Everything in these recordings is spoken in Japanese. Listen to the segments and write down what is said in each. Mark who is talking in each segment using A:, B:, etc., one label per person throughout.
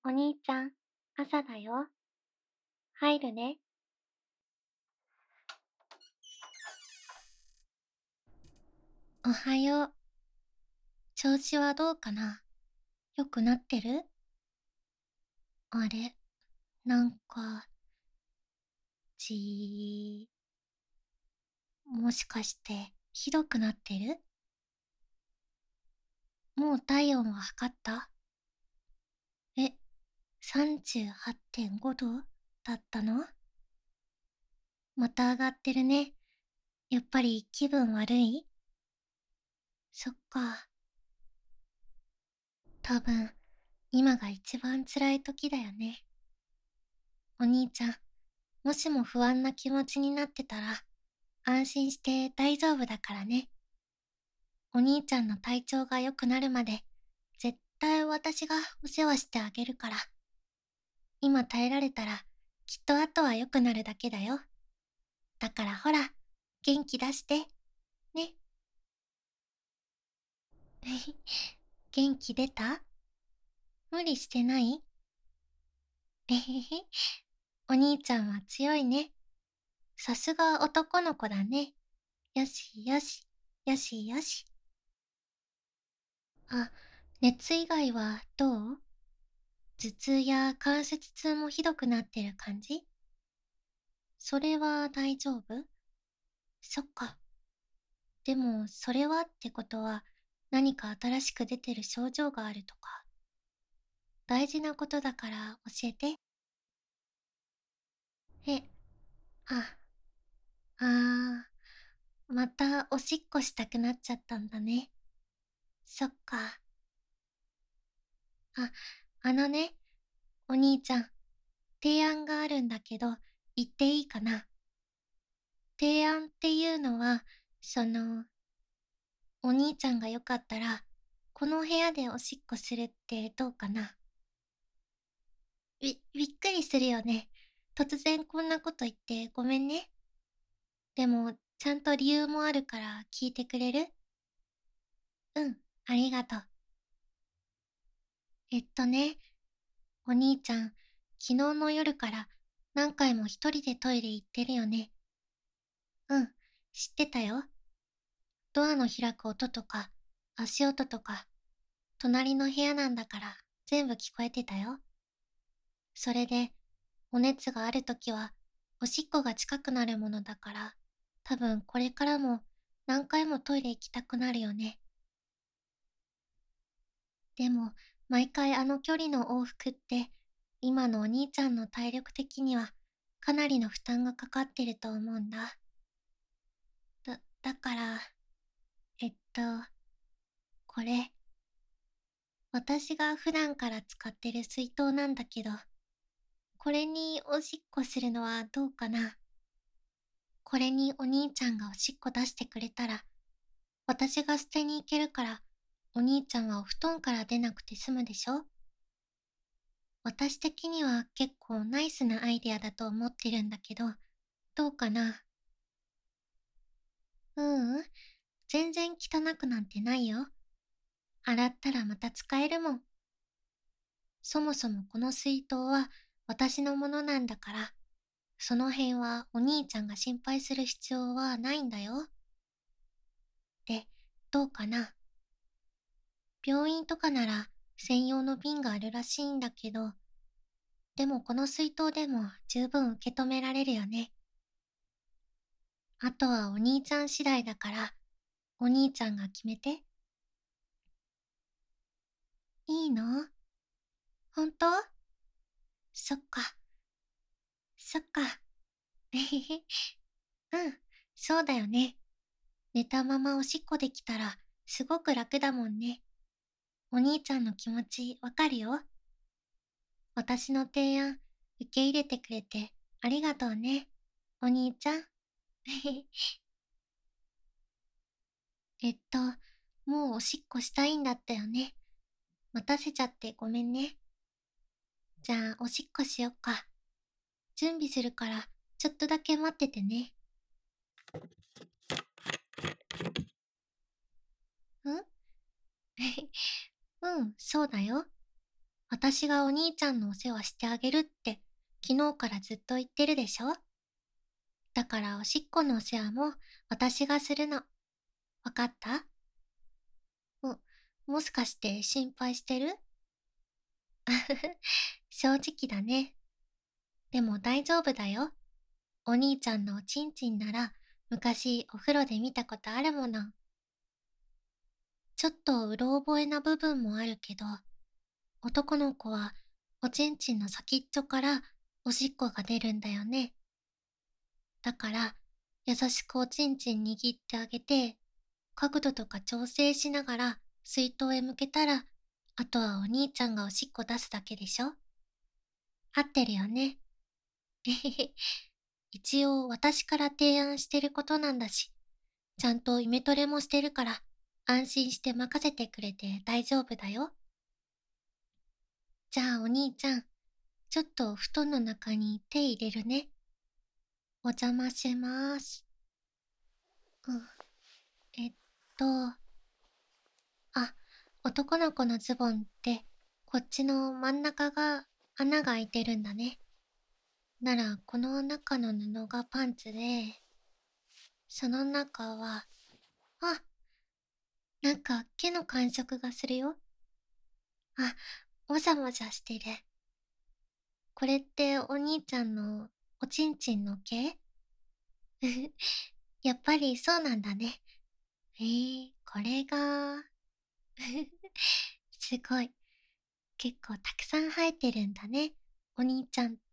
A: お兄ちゃん、朝だよ。入るね。
B: おはよう。調子はどうかな？良くなってる？あれ、なんか、じもしかしてひどくなってる？もう体温は測った？え、38.5度だったの？また上がってるね。やっぱり気分悪い？そっか。多分、今が一番辛い時だよね。お兄ちゃん、もしも不安な気持ちになってたら、安心して大丈夫だからね。お兄ちゃんの体調が良くなるまで、絶対私がお世話してあげるから。今耐えられたら、きっと後は良くなるだけだよ。だからほら、元気出して、ね。元気出た？無理してない？えへへ。お兄ちゃんは強いね。さすが男の子だね。よしよし、よしよし。あ、熱以外はどう？頭痛や関節痛もひどくなってる感じ？それは大丈夫？そっか。でも、それはってことは、何か新しく出てる症状があるとか、大事なことだから教えて。え、あ、またおしっこしたくなっちゃったんだね。そっか。あ、あのね、お兄ちゃん、提案があるんだけど、言っていいかな？提案っていうのは、お兄ちゃんがよかったら、この部屋でおしっこするってどうかな？びっくりするよね。突然こんなこと言ってごめんね。でも、ちゃんと理由もあるから聞いてくれる？うん、ありがとう。ね、お兄ちゃん、昨日の夜から何回も一人でトイレ行ってるよね。うん、知ってたよ。ドアの開く音とか、足音とか、隣の部屋なんだから全部聞こえてたよ。それで、お熱があるときは、おしっこが近くなるものだから、多分これからも何回もトイレ行きたくなるよね。でも、毎回あの距離の往復って、今のお兄ちゃんの体力的には、かなりの負担がかかってると思うんだ。だから、えっと、これ、私が普段から使ってる水筒なんだけど、これにおしっこするのはどうかな？これにお兄ちゃんがおしっこ出してくれたら、私が捨てに行けるから、お兄ちゃんはお布団から出なくて済むでしょ？私的には結構ナイスなアイデアだと思ってるんだけど、どうかな？ううん、全然汚くなんてないよ。洗ったらまた使えるもん。そもそもこの水筒は私のものなんだから、その辺はお兄ちゃんが心配する必要はないんだよ。で、どうかな？病院とかなら専用の瓶があるらしいんだけど、でもこの水筒でも十分受け止められるよね。あとはお兄ちゃん次第だから、お兄ちゃんが決めて。いいの？本当？そっか、そっか。えへへ。うん、そうだよね。寝たままおしっこできたらすごく楽だもんね。お兄ちゃんの気持ちわかるよ。私の提案受け入れてくれてありがとうね、お兄ちゃん。えっと、もうおしっこしたいんだったよね。待たせちゃってごめんね。じゃあおしっこしよっか。準備するからちょっとだけ待っててね。んうん、そうだよ。 私がお兄ちゃんのお世話してあげるって昨日からずっと言ってるでしょ。だからおしっこのお世話も私がするの。わかった？も、もしかして心配してる？正直だね。でも大丈夫だよ。お兄ちゃんのおちんちんなら昔お風呂で見たことあるもの。ちょっとうろ覚えな部分もあるけど、男の子はおちんちんの先っちょからおしっこが出るんだよね。だから優しくおちんちん握ってあげて、角度とか調整しながら水筒へ向けたら、あとはお兄ちゃんがおしっこ出すだけでしょ。合ってるよね。えへへ。一応私から提案してることなんだし、ちゃんとイメトレもしてるから、安心して任せてくれて大丈夫だよ。じゃあお兄ちゃん、ちょっと布団の中に手入れるね。お邪魔します。うん、えっと、あ、男の子のズボンって、こっちの真ん中が穴が開いてるんだね。なら、この中の布がパンツで、その中は、あ、なんか毛の感触がするよ。あ、もじゃもじゃしてる。これってお兄ちゃんのおちんちんの毛？やっぱりそうなんだね。これがすごい。結構たくさん生えてるんだね。お兄ちゃんって。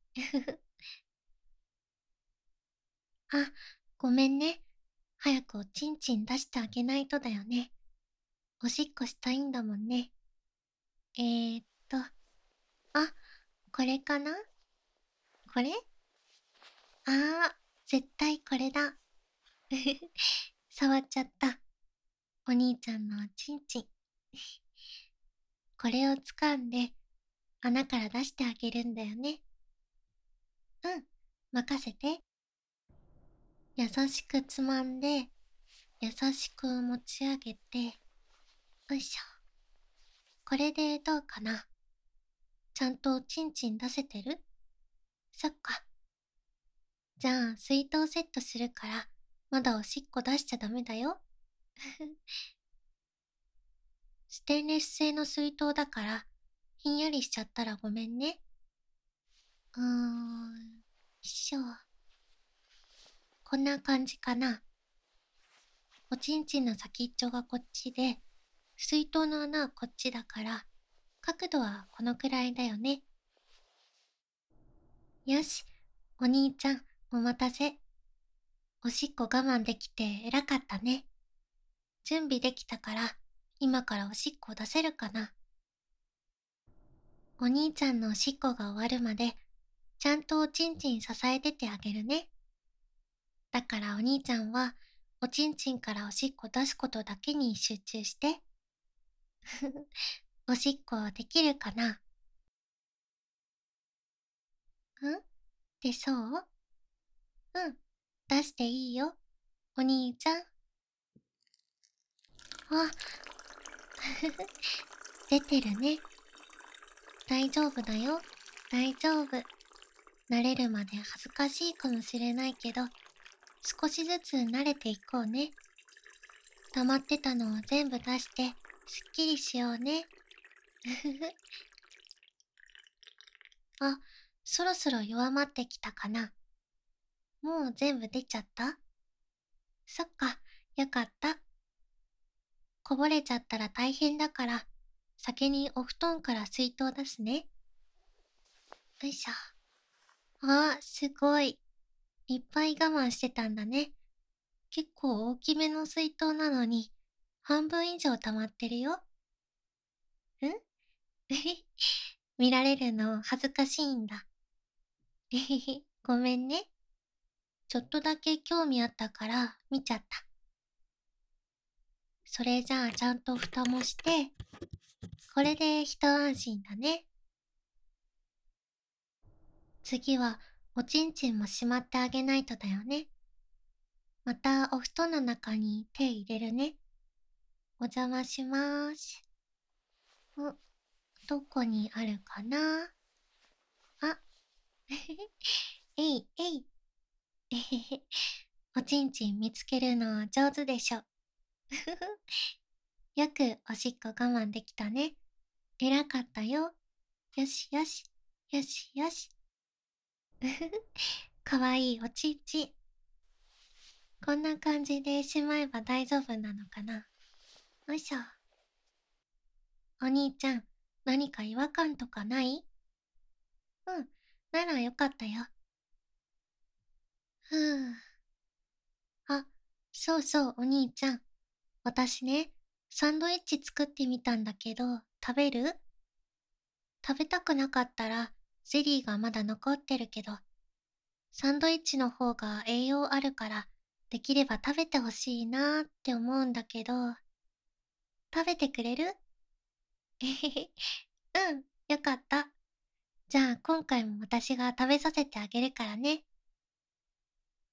B: あ、ごめんね。早くおちんちん出してあげないとだよね。おしっこしたいんだもんね。あ、これかな？これ？あー、絶対これだ。触っちゃった。お兄ちゃんのおちんちん。これを掴んで穴から出してあげるんだよね。うん、任せて。優しくつまんで、優しく持ち上げて、よいしょ。これでどうかな？ちゃんとおちんちん出せてる？そっか。じゃあ、水筒セットするから、まだおしっこ出しちゃダメだよ。ステンレス製の水筒だから、ひんやりしちゃったらごめんね。よいしょ。こんな感じかな。おちんちんの先っちょがこっちで、水筒の穴はこっちだから、角度はこのくらいだよね。よし、お兄ちゃん、お待たせ。おしっこ我慢できて偉かったね。準備できたから、今からおしっこ出せるかな。お兄ちゃんのおしっこが終わるまで、ちゃんとおちんちん支えててあげるね。だからお兄ちゃんは、おちんちんからおしっこ出すことだけに集中して。おしっこできるかな？でそううん。出していいよ。お兄ちゃん。あ、出てるね。大丈夫だよ。大丈夫。慣れるまで恥ずかしいかもしれないけど、少しずつ慣れていこうね。溜まってたのを全部出して、すっきりしようね。あ、そろそろ弱まってきたかな。もう全部出ちゃった？そっか、よかった。こぼれちゃったら大変だから、先にお布団から水筒出すね。よいしょ。すごい。いっぱい我慢してたんだね。結構大きめの水筒なのに、半分以上溜まってるよ。ん見られるの恥ずかしいんだ。ごめんね。ちょっとだけ興味あったから見ちゃった。それじゃあちゃんと蓋もして、これで一安心だね。次はおちんちんもしまってあげないとだよね。またお布団の中に手入れるね。お邪魔しまーす。 どこにあるかな。あ、えいえい。えへへ。おちんちん見つけるの上手でしょ。よくおしっこ我慢できたね。偉かったよ。よしよし。よしよし。かわいいおちんちん。こんな感じでしまえば大丈夫なのかな。よいしょ。お兄ちゃん、何か違和感とかない？うん、ならよかったよ。ふぅ。あ、そうそう、お兄ちゃん。私ね、サンドイッチ作ってみたんだけど、食べる？食べたくなかったら、ゼリーがまだ残ってるけど、サンドイッチの方が栄養あるから、できれば食べてほしいなーって思うんだけど、食べてくれる？えへへ。うん、よかった。じゃあ今回も私が食べさせてあげるからね。